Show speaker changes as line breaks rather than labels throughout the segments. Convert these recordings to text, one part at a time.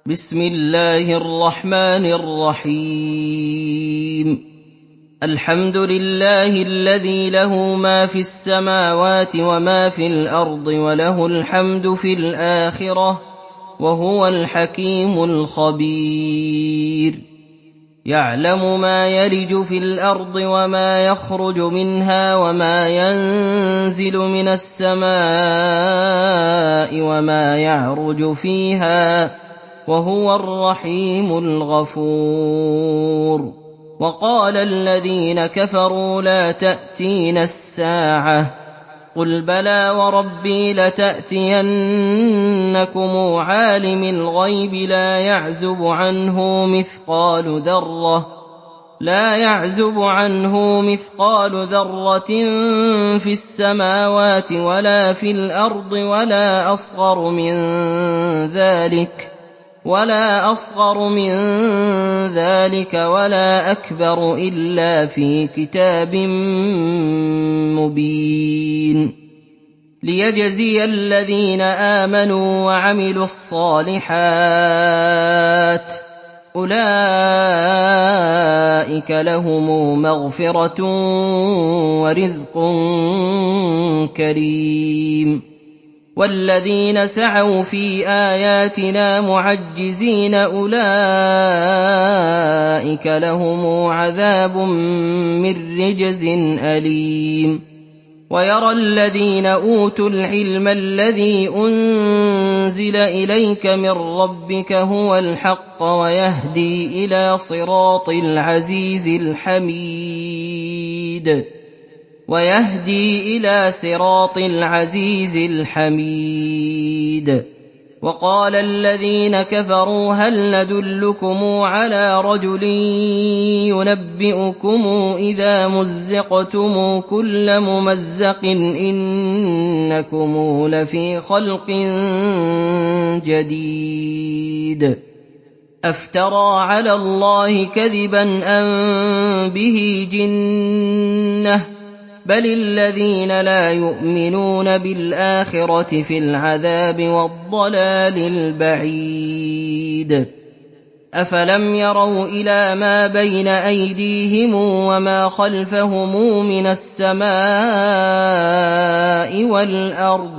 بسم الله الرحمن الرحيم. الحمد لله الذي له ما في السماوات وما في الأرض وله الحمد في الآخرة وهو الحكيم الخبير. يعلم ما يلج في الأرض وما يخرج منها وما ينزل من السماء وما يعرج فيها وهو الرحيم الغفور. وقال الذين كفروا لا تأتينا الساعة قل بلى وربي لتأتينكم عالم الغيب لا يعزب عنه مثقال ذرة في السماوات ولا في الأرض ولا أصغر من ذلك ولا أكبر إلا في كتاب مبين. ليجزي الذين آمنوا وعملوا الصالحات أولئك لهم مغفرة ورزق كريم. والذين سعوا في آياتنا معجزين أولئك لهم عذاب من رجز أليم. ويرى الذين أوتوا العلم الذي أنزل إليك من ربك هو الحق ويهدي إلى صراط العزيز الحميد. وقال الذين كفروا هل ندلكم على رجل ينبئكم إذا مزقتم كل ممزق إنكم لفي خلق جديد. أفترى على الله كذبا أم به جنة بل الذين لا يؤمنون بالآخرة في العذاب والضلال البعيد. أفلم يروا إلى ما بين أيديهم وما خلفهم من السماء والأرض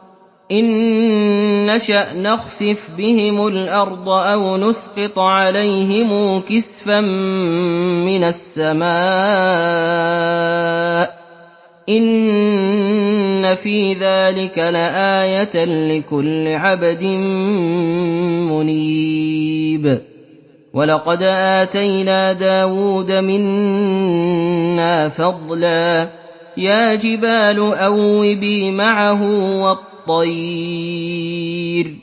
إن نشأ نخسف بهم الأرض أو نسقط عليهم كسفا من السماء إن في ذلك لآية لكل عبد منيب. ولقد آتينا داود منا فضلا يا جبال أوبي معه والطير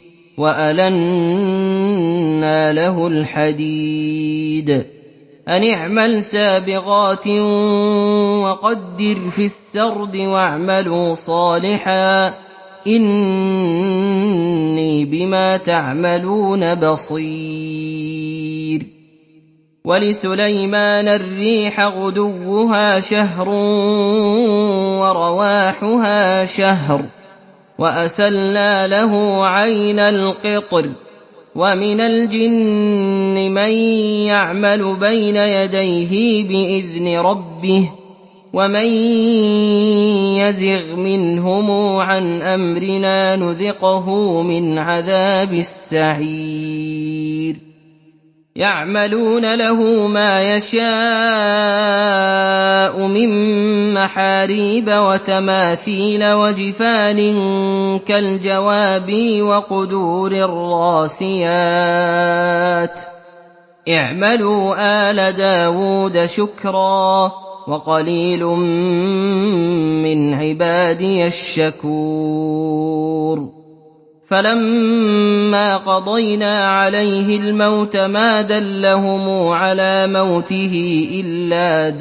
وألنا له الحديد أن اعمل سابغات وقدر في السرد واعملوا صالحا إني بما تعملون بصير. ولسليمان الريح غدوها شهر ورواحها شهر وأسلنا له عين القطر. ومن الجن من يعمل بين يديه بإذن ربه ومن يزغ منهم عن أمرنا نذقه من عذاب السعير. يعملون له ما يشاء من محاريب وتماثيل وجفان كالجواب وقدور الراسيات اعملوا آل داود شكرا وقليل من عبادي الشكور. فلما قضينا عليه الموت ما دلهم على موته إلا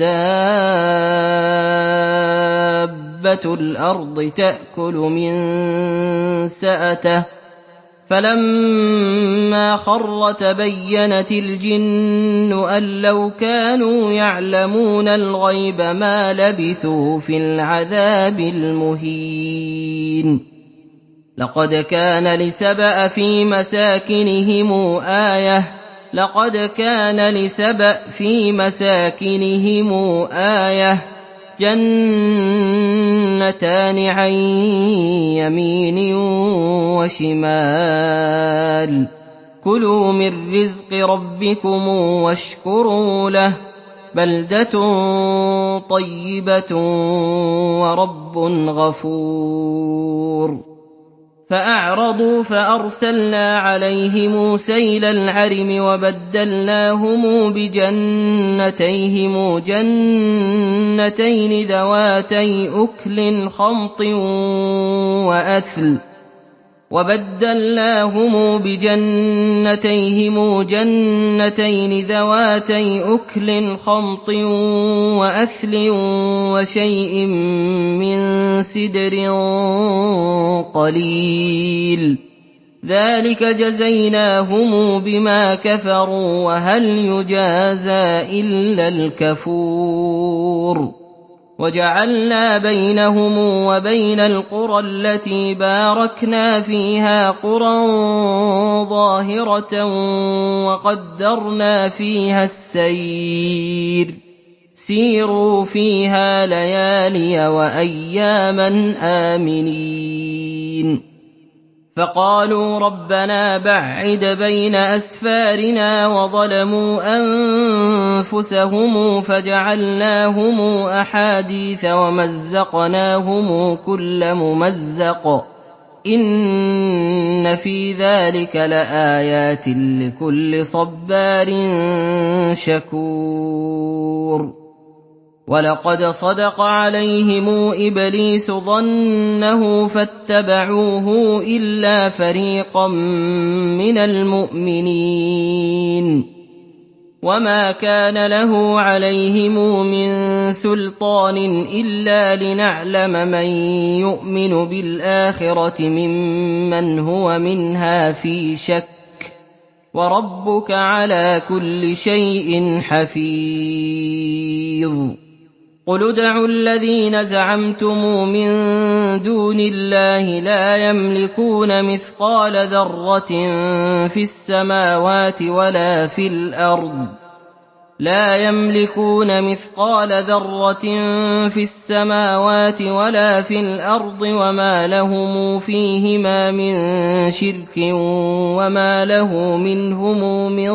دابة الأرض تأكل من سأته فلما خر تبينت الجن أن لو كانوا يعلمون الغيب ما لبثوا في العذاب المهين. لقد كان لسبأ في مساكنهم آية جنتان عن يمين وشمال كلوا من رزق ربكم واشكروا له بلدة طيبة ورب غفور فأعرضوا فأرسلنا عليهم سيل العرم وبدلناهم بجنتيهم جنتين ذواتي أكل خمط وأثل وشيء من سدر قليل ذلك جزيناهم بما كفروا وهل يجازى إلا الكفور وجعلنا بينهم وبين القرى التي باركنا فيها قرى ظاهرة وقدرنا فيها السير سيروا فيها ليالي وأياما آمنين فقالوا ربنا باعد بين أسفارنا وظلموا أنفسهم فجعلناهم أحاديث ومزقناهم كل ممزق إن في ذلك لآيات لكل صبار شكور ولقد صدق عليهم إبليس ظنه فاتبعوه إلا فريقا من المؤمنين وما كان له عليهم من سلطان إلا لنعلم من يؤمن بالآخرة ممن هو منها في شك وربك على كل شيء حفيظ قل ادعوا الذين زعمتم من دون الله لا يملكون مثقال ذرة في السماوات ولا في الأرض وما لهم فيهما من شرك وما له منهم من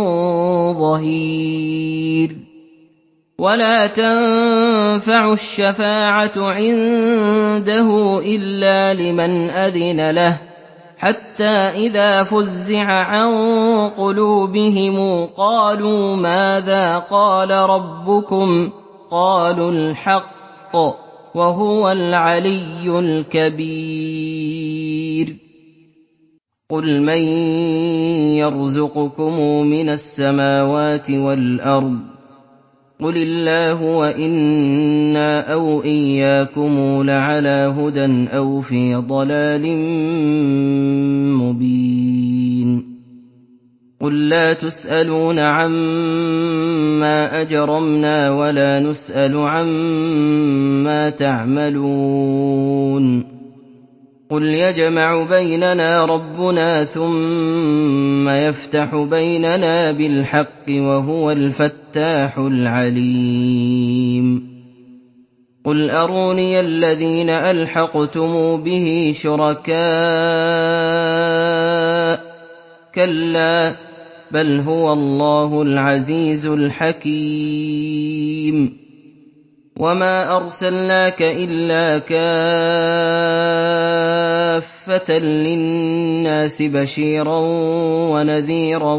ظهير ولا تنفع الشفاعة عنده إلا لمن أذن له حتى إذا فزع عن قلوبهم قالوا ماذا قال ربكم قالوا الحق وهو العلي الكبير قل من يرزقكم من السماوات والأرض قل الله وإنا أو إياكم لعلى هدى أو في ضلال مبين قل لا تسألون عما أجرمنا ولا نسأل عما تعملون قل يجمع بيننا ربنا ثم يفتح بيننا بالحق وهو الفتاح العليم قل أروني الذين ألحقتم به شركاء كلا بل هو الله العزيز الحكيم وما أرسلناك إلا كافة للناس بشيرا ونذيرا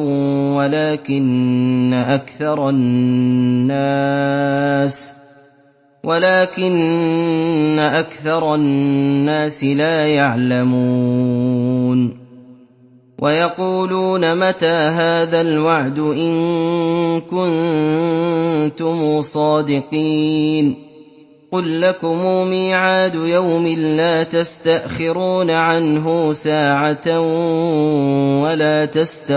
ولكن أكثر الناس لا يعلمون ويقولون متى هذا الوعد إن كنتم صادقين قل لكم ميعاد يوم لا تستأخرون عنه ساعة ولا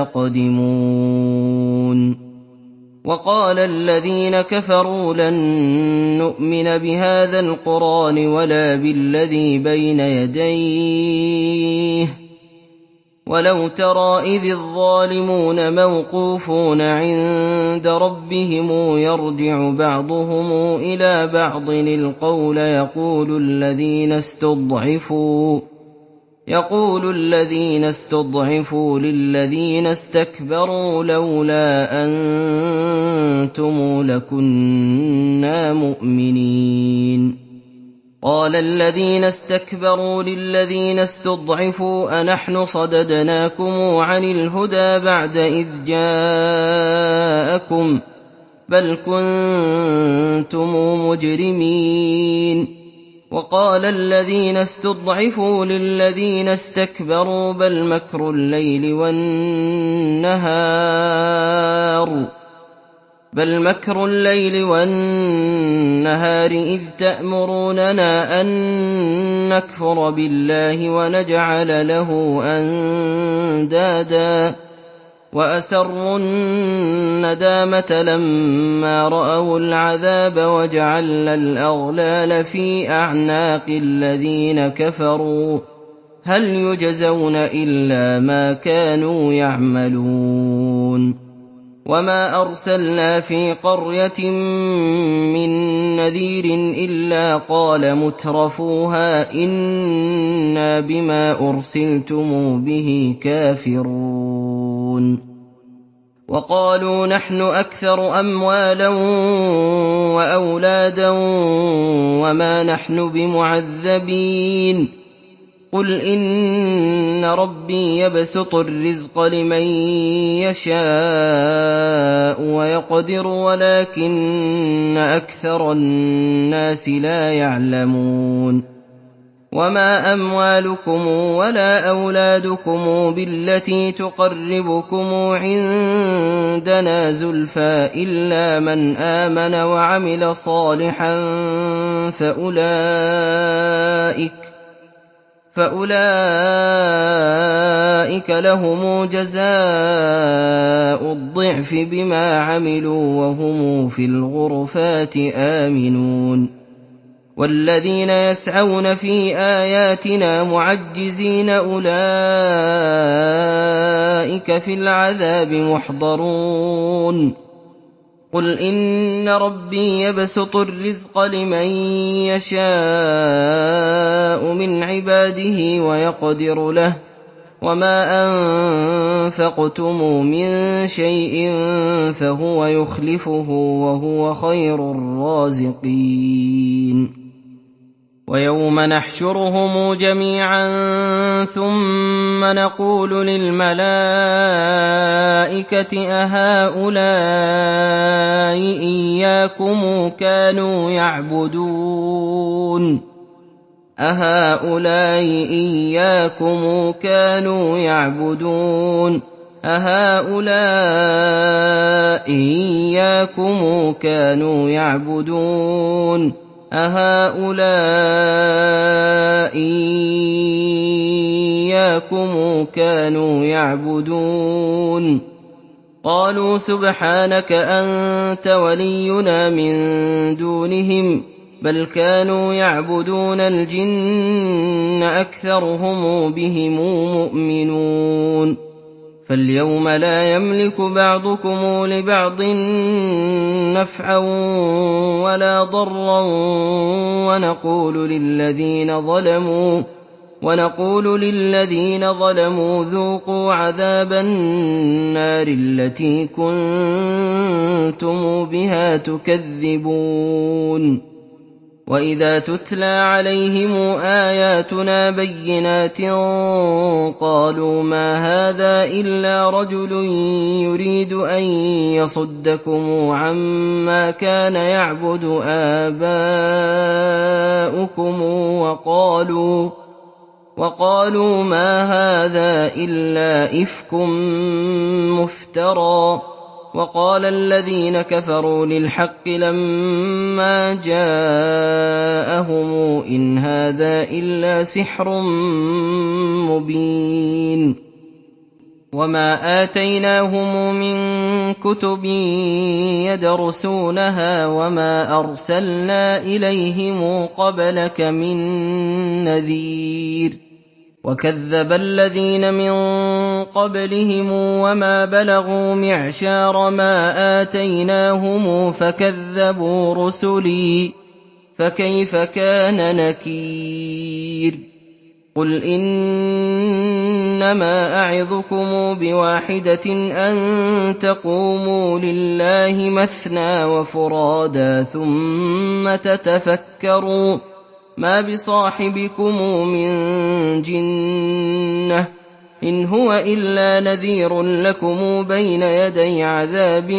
تستقدمون وقال الذين كفروا لن نؤمن بهذا القرآن ولا بالذي بين يديه وَلَوْ تَرَىٰ إِذِ الظَّالِمُونَ مَوْقُوفُونَ عِندَ رَبِّهِمْ يَرْجِعُ بَعْضُهُمْ إِلَىٰ بَعْضٍ الْقَوْلَ يَقُولُ الَّذِينَ اسْتُضْعِفُوا لِلَّذِينَ اسْتَكْبَرُوا لَوْلَا أَنتُمْ لَكُنَّا مُؤْمِنِينَ قَالَ الَّذِينَ اسْتَكْبَرُوا لِلَّذِينَ اسْتُضْعِفُوا أَنَحْنُ صَدَدْنَاكُمْ عَنِ الْهُدَىٰ بَعْدَ إِذْ جَاءَكُم ۖ بَلْ كُنتُم مُّجْرِمِينَ وَقَالَ الَّذِينَ اسْتُضْعِفُوا لِلَّذِينَ اسْتَكْبَرُوا بَلْ مَكْرُ اللَّيْلِ وَالنَّهَارِ إِذْ تَأْمُرُونَنَا أَن نَّكْفُرَ بِاللَّهِ وَنَجْعَلَ لَهُ أَندَادًا وَأَسَرُّوا النَّدَامَةَ لَمَّا رَأَوُا الْعَذَابَ وَجَعَلْنَا الْأَغْلَالَ فِي أَعْنَاقِ الَّذِينَ كَفَرُوا هَلْ يُجْزَوْنَ إِلَّا مَا كَانُوا يَعْمَلُونَ وَمَا أَرْسَلْنَا فِي قَرْيَةٍ مِّن نَّذِيرٍ إِلَّا قَالَ مُتْرَفُوهَا إِنَّا بِمَا أُرْسِلْتُمْ بِهِ كَافِرُونَ وَقَالُوا نَحْنُ أَكْثَرُ أَمْوَالًا وَأَوْلَادًا وَمَا نَحْنُ بِمُعَذَّبِينَ قُلْ إِنَّ رَبِّي يَبْسُطُ الرِّزْقَ لِمَن يَشَاءُ وَيَقْدِرُ وَلَٰكِنَّ أَكْثَرَ النَّاسِ لَا يَعْلَمُونَ وَمَا أَمْوَالُكُمْ وَلَا أَوْلَادُكُمْ بِالَّتِي تُقَرِّبُكُمْ عِندَنَا زُلْفَىٰ إِلَّا مَنْ آمَنَ وَعَمِلَ صَالِحًا فَأُولَٰئِكَ لَهُمْ جَزَاءُ الضِّعْفِ بِمَا عَمِلُوا وَهُمْ فِي الْغُرُفَاتِ آمِنُونَ وَالَّذِينَ يَسْعَوْنَ فِي آيَاتِنَا مُعَجِّزِينَ أُولَٰئِكَ فِي الْعَذَابِ مُحْضَرُونَ قُلْ إِنَّ رَبِّي يَبْسُطُ الرِّزْقَ لِمَن يَشَاءُ مِنْ عِبَادِهِ وَيَقْدِرُ لَهُ وَمَا أَنفَقْتُم مِّن شَيْءٍ فَهُوَ يُخْلِفُهُ وَهُوَ خَيْرُ الرَّازِقِينَ وَيَوْمَ نَحْشُرُهُمْ جَمِيعًا ثُمَّ نَقُولُ لِلْمَلَائِكَةِ أَهَٰؤُلَاءِ إِيَّاكُمْ كَانُوا يَعْبُدُونَ أَهَٰؤُلَاءِ إِيَّاكُمْ كَانُوا يَعْبُدُونَ قَالُوا سُبْحَانَكَ أَنتَ وَلِيُّنَا مِن دُونِهِم بَلْ كَانُوا يَعْبُدُونَ الْجِنَّ أَكْثَرُهُم بِهِم مُّؤْمِنُونَ فَالْيَوْمَ لَا يَمْلِكُ بَعْضُكُمْ لِبَعْضٍ نَّفْعًا وَلَا ضَرًّا وَنَقُولُ لِلَّذِينَ ظَلَمُوا ذُوقُوا عَذَابَ النَّارِ الَّتِي كُنتُمْ بِهَا تُكَذِّبُونَ وَإِذَا تُتْلَىٰ عَلَيْهِمْ آيَاتُنَا بَيِّنَاتٍ قَالُوا مَا هَٰذَا إِلَّا رَجُلٌ يُرِيدُ أَن يَصُدَّكُمْ عَمَّا كَانَ يَعْبُدُ آبَاؤُكُمْ وَقَالُوا مَا هَٰذَا إِلَّا إِفْكٌ مُّفْتَرًى وَقَالَ الَّذِينَ كَفَرُوا لِلْحَقِّ لَمَّا جَاءَهُمْ إِنْ هَٰذَا إِلَّا سِحْرٌ مُّبِينٌ وَمَا آتَيْنَاهُم مِّن كُتُبٍ يَدْرُسُونَهَا وَمَا أَرْسَلْنَا إِلَيْهِمْ قَبْلَكَ مِن نَّذِيرٍ وَكَذَّبَ الَّذِينَ مِن قَبْلِهِمْ وَمَا بَلَغُوا مِعْشَارَ مَا آتَيْنَاهُمْ فَكَذَّبُوا رُسُلِي فَكَيْفَ كَانَ نَكِيرِ قُلْ إِنَّمَا أَعِظُكُمْ بِوَاحِدَةٍ أَن تَقُومُوا لِلَّهِ مَثْنَىٰ وَفُرَادَىٰ ثُمَّ تَتَفَكَّرُوا مَا بِصَاحِبِكُم مِّن جِنَّةٍ إِنْ هُوَ إِلَّا نَذِيرٌ لَّكُمْ بَيْنَ يَدَيْ عَذَابٍ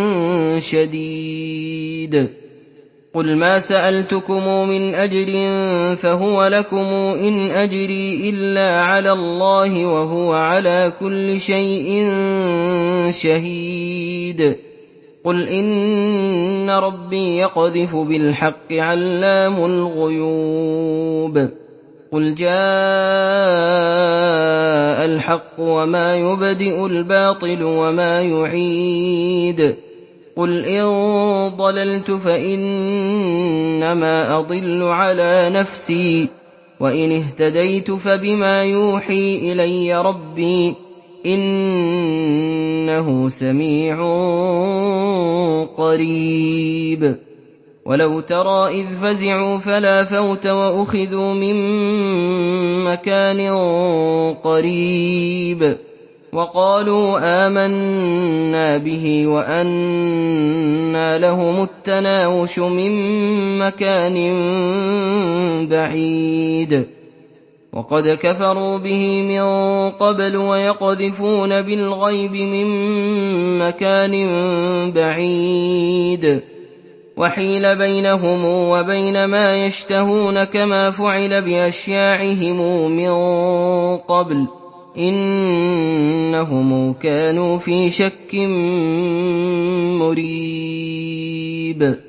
شَدِيدٍ قُلْ مَا سَأَلْتُكُم مِّنْ أَجْرٍ فَهُوَ لَكُمْ إِنْ أَجْرِي إِلَّا عَلَى اللَّهِ وَهُوَ عَلَىٰ كُلِّ شَيْءٍ شَهِيدٌ قُلْ إِنَّ رَبِّي يَقْذِفُ بِالْحَقِّ عَلَّامُ الْغُيُوبِ قُلْ جَاءَ الْحَقُّ وَمَا يُبْدِئُ الْبَاطِلُ وَمَا يُعِيدُ قُلْ إِن ضَلَلْتُ فَإِنَّمَا أَضِلُّ عَلَىٰ نَفْسِي وَإِنِ اهْتَدَيْتُ فَبِمَا يُوحِي إِلَيَّ رَبِّي إِنَّهُ سَمِيعٌ قَرِيبٌ وَلَوْ تَرَىٰ إِذْ فَزِعُوا فَلَا فَوْتَ وَأُخِذُوا مِن مَّكَانٍ قَرِيبٍ وَقَالُوا آمَنَّا بِهِ وَأَنَّىٰ لَهُمُ التَّنَاوُشُ مِن مَّكَانٍ بَعِيدٍ وَقَدْ كَفَرُوا بِهِ مِن قَبْلُ وَيَقْذِفُونَ بِالْغَيْبِ مِن مَّكَانٍ بَعِيدٍ وَحِيلَ بَيْنَهُمْ وَبَيْنَ مَا يَشْتَهُونَ كَمَا فُعِلَ بِأَشْيَاعِهِم مِّن قَبْلُ إِنَّهُمْ كَانُوا فِي شَكٍّ مُّرِيبٍ